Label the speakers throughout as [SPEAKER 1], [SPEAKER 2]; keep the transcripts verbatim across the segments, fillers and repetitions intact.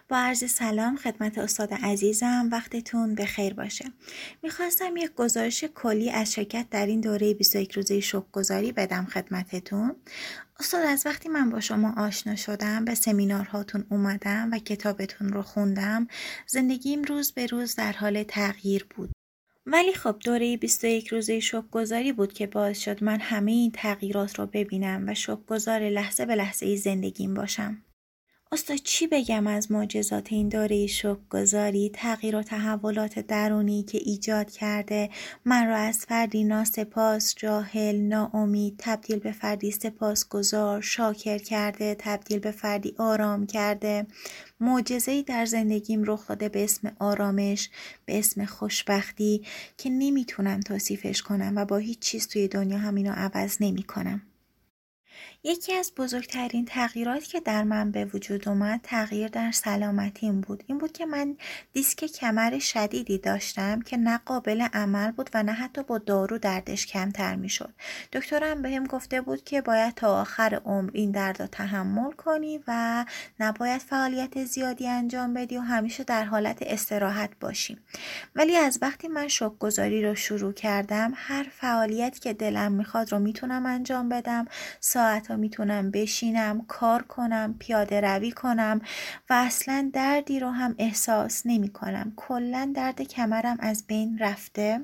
[SPEAKER 1] با عرض سلام خدمت استاد عزیزم، وقتتون بخیر باشه. میخواستم یک گزارش کلی از شرکت در این دوره بیست و یک روزه شوک‌گذاری بدم خدمتتون. استاد، از وقتی من با شما آشنا شدم، به سمینارهاتون اومدم و کتابتون رو خوندم، زندگیم روز به روز در حال تغییر بود. ولی خب دوره بیست و یک روزه شوک‌گذاری بود که باعث شد من همه این تغییرات رو ببینم و شوک‌گذار لحظه به لحظه زندگیم باشم. استاد، چی بگم از معجزات این دوره شوک‌گذاری، تغییر و تحولات درونی که ایجاد کرده، من را از فردی ناسپاس، جاهل، ناامید تبدیل به فردی سپاسگزار، شاکر کرده، تبدیل به فردی آرام کرده. معجزه‌ای در زندگیم رخ داده به اسم آرامش، به اسم خوشبختی که نمیتونم توصیفش کنم و با هیچ چیز توی دنیا همینو عوض نمی‌کنم. یکی از بزرگترین تغییرات که در من به وجود اومد تغییر در سلامتیم بود. این بود که من دیسک کمر شدیدی داشتم که نه قابل عمل بود و نه حتی با دارو دردش کمتر می شد. دکترم بهم گفته بود که باید تا آخر عمر این درد رو تحمل کنی و نباید فعالیت زیادی انجام بدی و همیشه در حالت استراحت باشی. ولی از وقتی من شوک‌گذاری رو شروع کردم، هر فعالیت که دلم میخواد رو میتونم انجام بدم. ساعتا میتونم بشینم، کار کنم، پیاده روی کنم و اصلا دردی رو هم احساس نمی کنم. کلا درد کمرم از بین رفته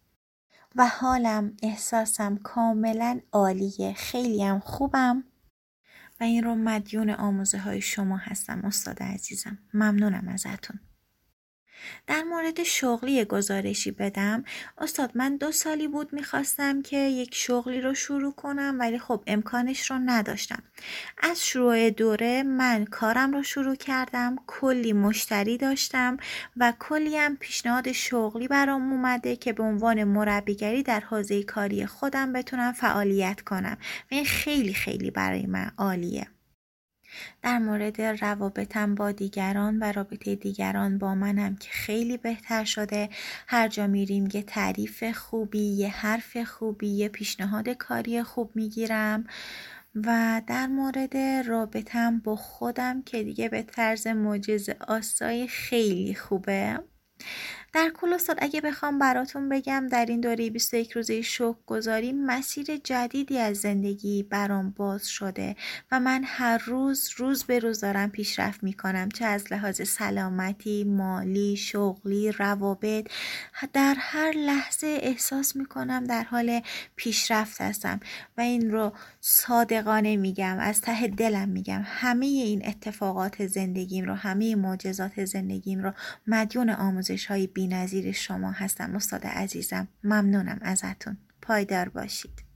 [SPEAKER 1] و حالم، احساسم کاملا عالیه. خیلی هم خوبم و این رو مدیون آموزه های شما هستم استاد عزیزم. ممنونم ازتون. در مورد شغلی گزارشی بدم، استاد، من دو سالی بود میخواستم که یک شغلی رو شروع کنم ولی خب امکانش رو نداشتم. از شروع دوره من کارم رو شروع کردم، کلی مشتری داشتم و کلی هم پیشنهاد شغلی برام اومده که به عنوان مربیگری در حوزه کاری خودم بتونم فعالیت کنم و این خیلی خیلی برای من عالیه. در مورد روابطم با دیگران و رابطه دیگران با منم که خیلی بهتر شده. هر جا میریم یه تعریف خوبی، یه حرف خوبی، یه پیشنهاد کاری خوب میگیرم. و در مورد رابطم با خودم که دیگه به طرز معجزه آسای خیلی خوبه. در کل استاد، اگه بخوام براتون بگم، در این دوره بیست و یک روزه شوک‌گذاری مسیر جدیدی از زندگی برام باز شده و من هر روز روز به روز دارم پیشرفت میکنم، چه از لحاظ سلامتی، مالی، شغلی، روابط. در هر لحظه احساس میکنم در حال پیشرفت هستم و این رو صادقانه میگم، از ته دلم میگم. همه این اتفاقات زندگیم رو، همه معجزات زندگیم رو مدیون آموزش های بی‌نظیر شما هستم استاد عزیزم. ممنونم ازتون. پایدار باشید.